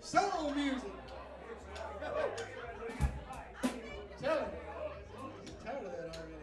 Soul music. Tell him. I'm tired of that already.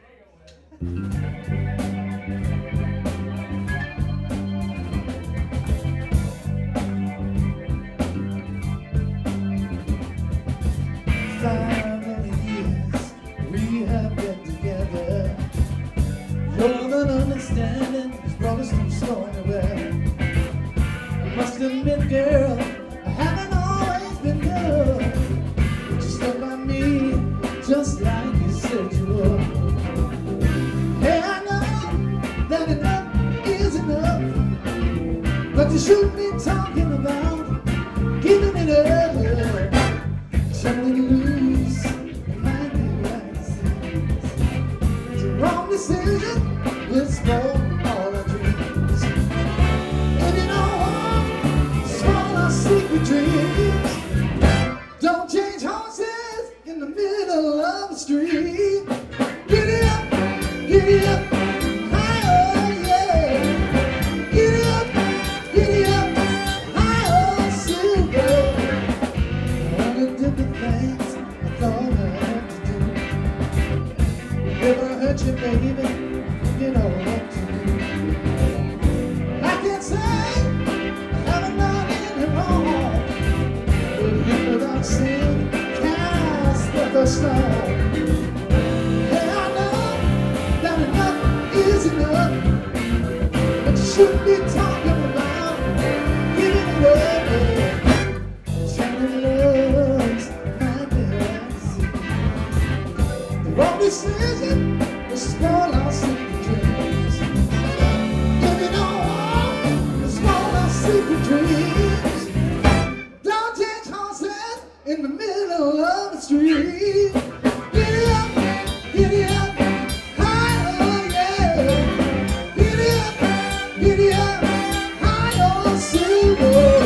Understanding has brought us through stormy weather. I must admit, girl, I haven't always been good. But you stuck by me just like you said you would. Hey, I know that enough is enough, but you shouldn't be talking about giving it up. Turning loose, it might be right decision. It's a wrong decision. It's for all our dreams. And you know what? It's for our secret dreams. Don't change horses in the middle of the street. Giddy up, giddy up, higher, yeah. Giddy up, higher, silver. All the different things I thought I had to do. If I hurt you, baby, you know what to do. I can't say I haven't done any wrong, but you without sin cast the first stone. Hey, I know that enough is enough, but you shouldn't be talking about giving it up. Telling love's not the the wrong decision was spoil our secret. Secret dreams. Don't change horses in the middle of the street. Giddy up, higher, yeah. Giddy up, higher, silver.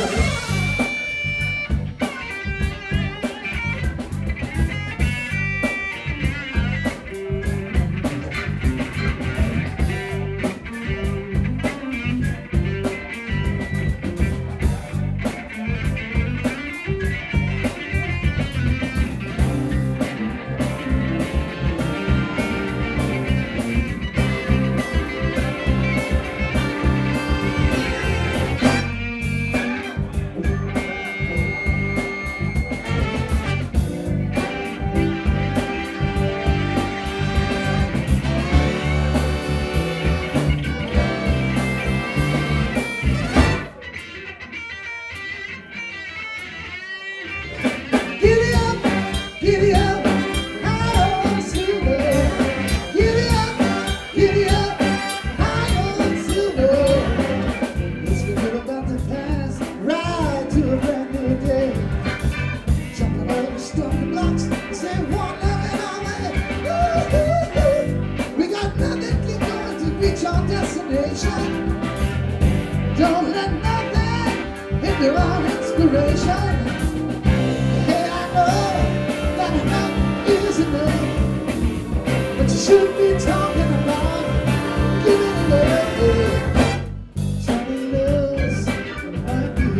Don't let nothing hinder our inspiration. Hey, I know that enough is enough, but you should be talking about giving it up. Telling love's might be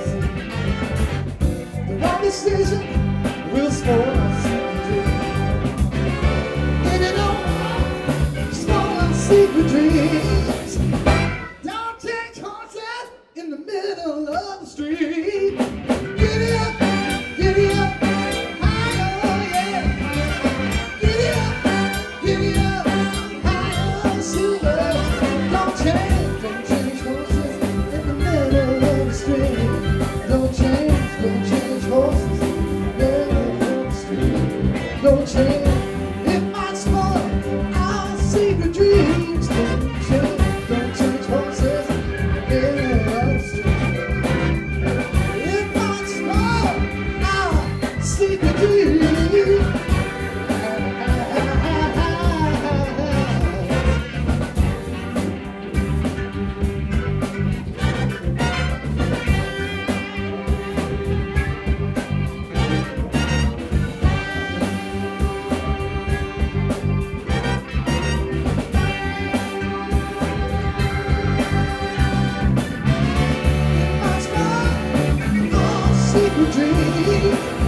the wrong decision will spoil our secret dreams. And you know what? Spoil our secret dreams. In the middle of the street, giddy up, higher, yeah. Giddy up, higher, silver. Don't change horses in the middle of the street. Don't change horses in the middle of the street. Don't change, it might spoil our secret dreams. Don't change horses in the dream.